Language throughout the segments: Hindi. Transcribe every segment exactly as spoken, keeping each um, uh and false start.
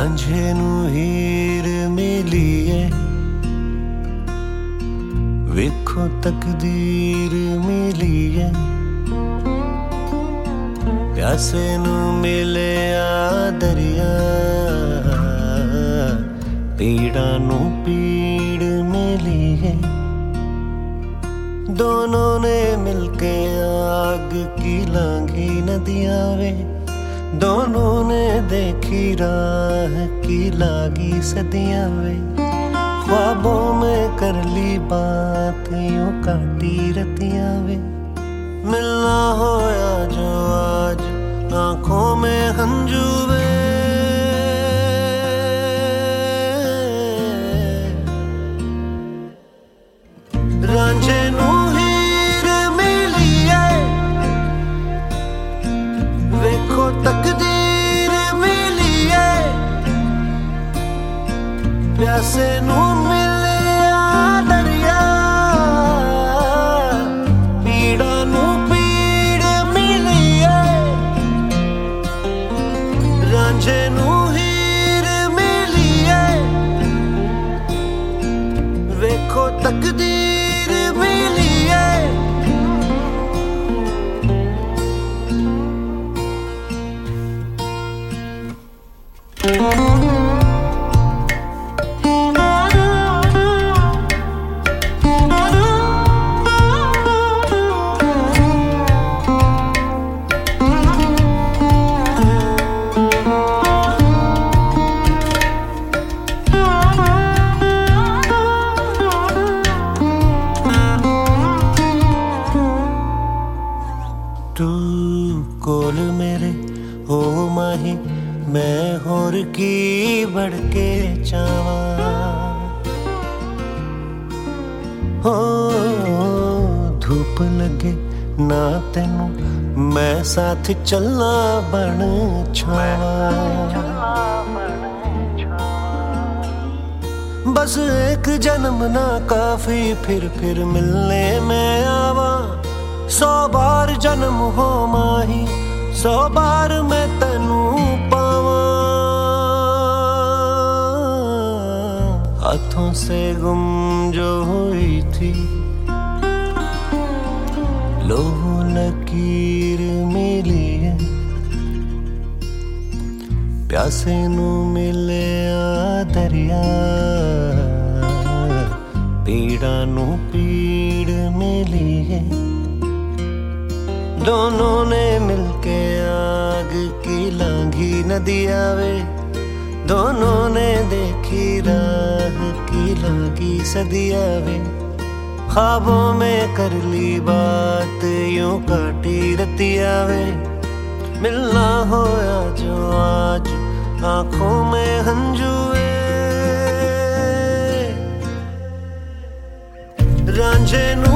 ਰਾਂਝੇ ਨੂੰ ਹੀਰ ਮਿਲੀ ਏ, ਵੇਖੋ ਤਕਦੀਰ ਮਿਲੀ ਏ। प्यासे नू मिलिया दरिया, पीड़ा नू पीड़ मिली है। दोनों ने मिलके आग की लांघी नदियां वे, दोनों ने देखी राह की लागी सदियां वे। ख्वाबों में कर ली बात यूं काटी रतियां वे। मिलना होया जो आज आंखों में हंजू वे। रांझे नू हीर मिली है, वेखो तकदीर मिली है। प्यासे नू मिलिया दरिया, पीड़ा नू पीड़ मिली है। रांझे नू हीर मिली है, वेखो तकदीर मिली है। तू कोल मेरे हो माही, मैं होर की बढ़ के चावा। हो धूप लगे ना तेनू, मैं साथ चलना बन छावा। बस एक जन्म ना काफी, फिर फिर मिलने में आवा। सौ बार जन्म हो माही, सौ बार मैं तैनू पावा। हाथों से गुम जो हुई थी, लोह लकीर मिली है। प्यासे नू मिलिया दरिया, पीड़ा नू पीड़ मिली है। दोनों ने मिलके आग की लांघी नदियां वे, दोनों ने देखी राह की लागी सदियां वे। ख्वाबों में कर ली बात यूं काटी रतियां वे। मिलना होया जो आज आंखों में हंजू वे। रांझे नू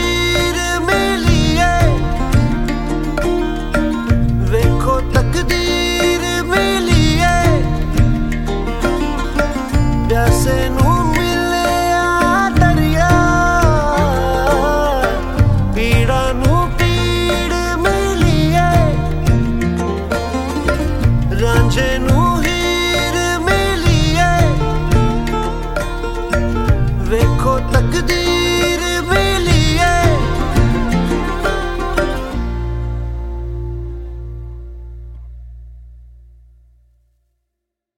तकदीर मिली है। प्यासे नू मिलिया दरिया, पीड़ा नू पीड़ मिली है। रांझे नू हीर मिली है, वेखो तकदीर